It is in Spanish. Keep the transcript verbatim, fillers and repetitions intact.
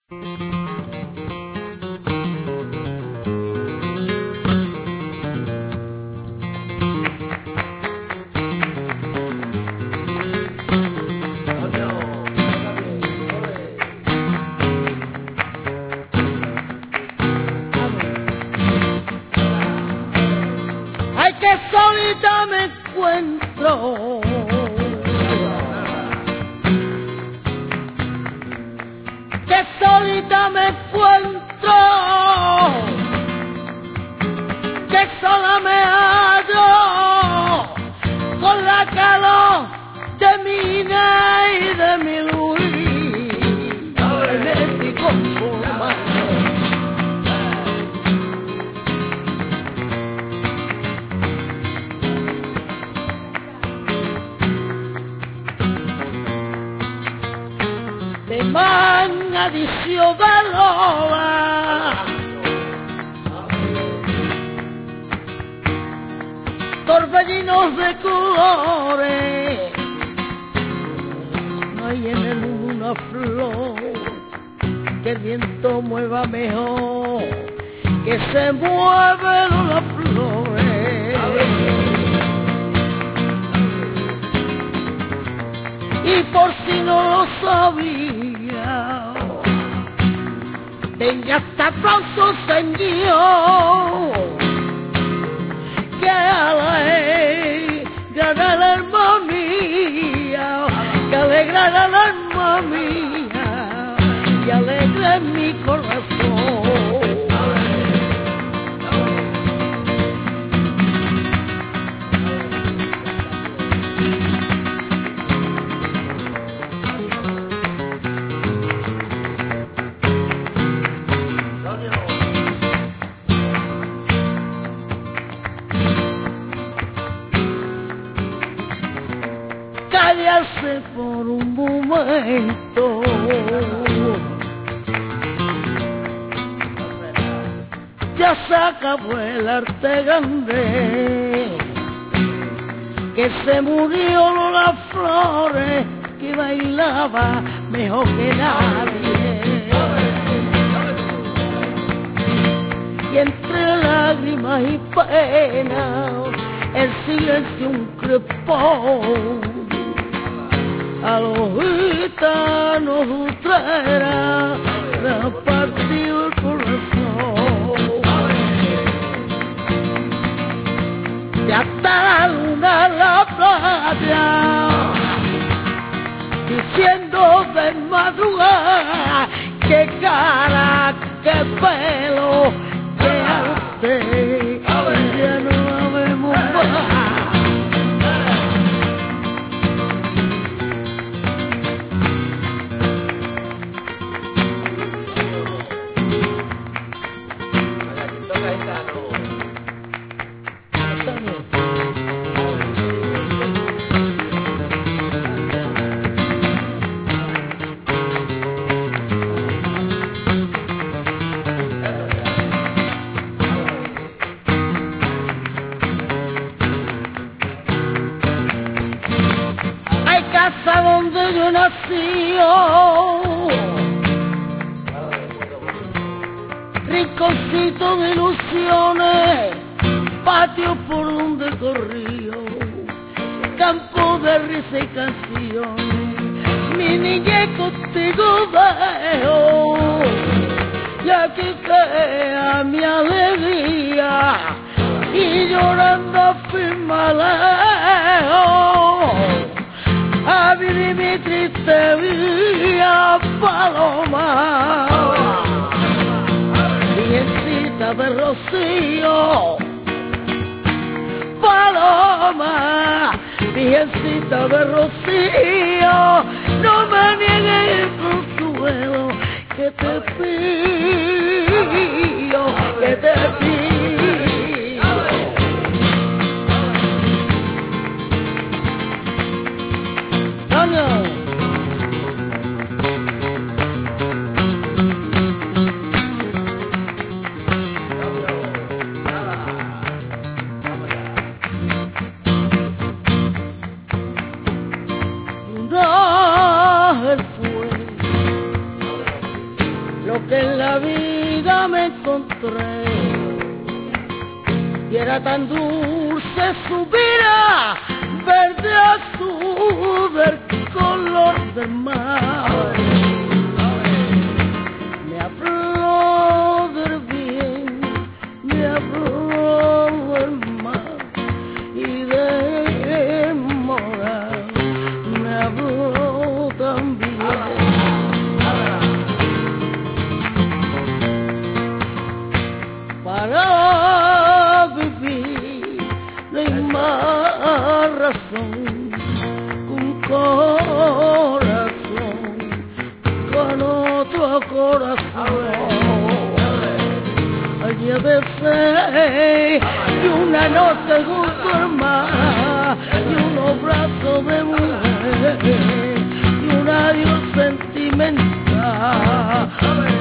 Ay, que solita me encuentro, que solita me encuentro, que sola me hallo con la calor de mi Inés y de mi Luis, me estoy conformando. De man adició de lola, torbellinos de colores, no hay en el mundo una flor que el viento mueva mejor, que se mueven las flores. Y por si no lo sabía, tenga este aplauso, Señor, que alegra el alma mía, que alegra el alma mía, que alegra mi corazón. Callarse por un momento, ya se acabó el arte grande, que se murió Lola Flores, que bailaba mejor que nadie. Y entre lágrimas y penas, el silencio un crepón, a los gitanos traerá partido el corazón. Y hasta la luna en la playa, diciendo de madrugada, qué cara, qué pelo, qué arte, ya no la vemos más. Casa donde yo nací, oh, rinconcito de ilusiones, patio por donde corrí, campo de risa y canciones, mi niñez contigo dejo, y aquí queda mi alegría, y llorando firma lejos, a vivir mi triste vida, paloma, virgencita de rocío, paloma, virgencita de rocío, no me niegues el consuelo que te pido, que te pido. lo que en la vida me encontré. Y era tan dulce su vida, verde azul del color del mar. Me habló del bien, me habló del mar y de morar me habló también. Para vivir no hay más razón que un corazón con otro corazón. Añádese y una noche junto al mar y unos brazos de mujer y un adiós sentimental.